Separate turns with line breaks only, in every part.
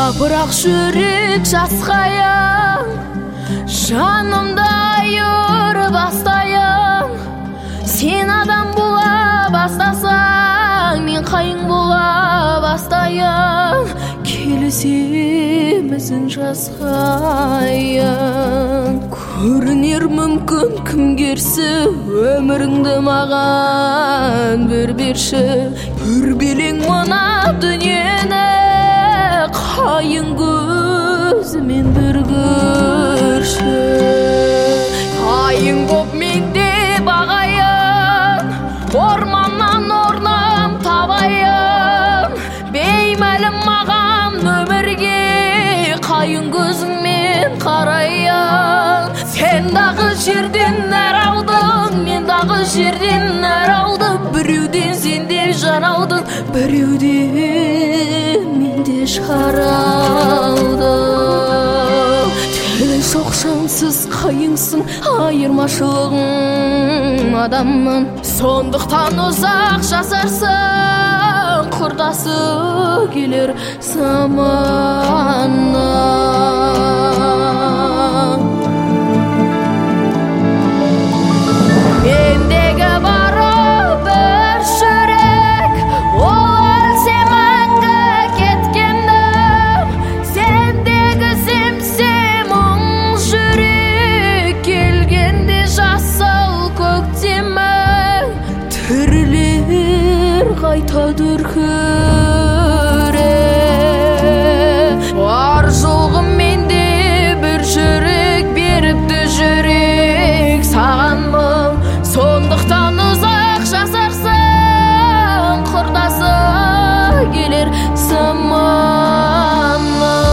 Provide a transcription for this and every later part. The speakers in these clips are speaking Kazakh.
Жапырақ жүрек жасқаян, жанымда айыр бастаян. Сен адам бола бастасаң, мен қайың бола бастаян. Келісемізін жасқаян. Көрінер мүмкін кім керсі, өміріңді маған бір берші. Бір белең мына дүниені, қайың көзімен бір көрші. Қайың боп мен де бағайын, орманнан орнам табайын. Беймәлім маған өмірге, қайың көзіңмен қарайын. Сен дағы жерден нәр алдың, мен дағы жерден нәр алдым. Біреуден сен де жар алдың, біреуден мен де жар алдым. Тілі шоқшансыз қайыңсың, айырмашылығың адаммын. Сондықтан ұзақ жасарсың, құрдасы келер заманнан. Мендегі бары бір жүрек, ол өлсе мәңгі кеткенім. Сендегі семсе мұң жүрек, келгенде жасыл көктемің. Тірілер қайта дүркіреп, бар жоғым менде бір жүрек беріпті жүрек сағанмын. Сондықтан ұзақ жасарсың, құрдасы келер заманнан.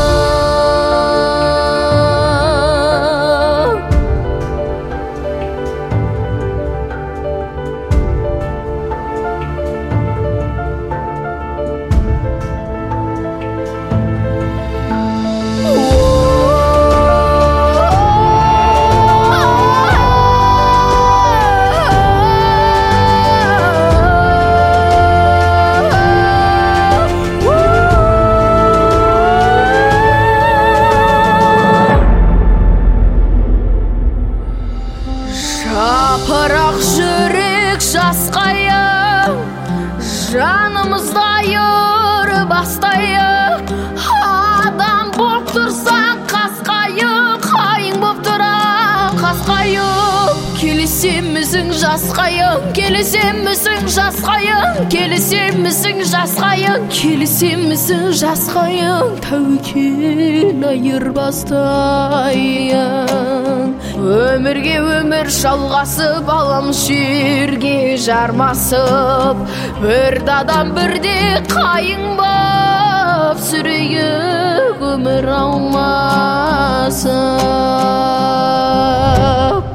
Жапырақ жүрек жасқайын, жанымызда айыр бастайын. Адам боп тұрсаң қасқайын, қайың боп тұрам қасқайын. Келісемізің жасқайын, келісемізің жасқайын, келісемізің жасқайын, келісемізің жасқайын. Тәуекел айырбастайын. Өмірге өмір жалғасып, аламыз жерге жармасып. Бір адам бірде қайың боп сүрейік өмір алмасып.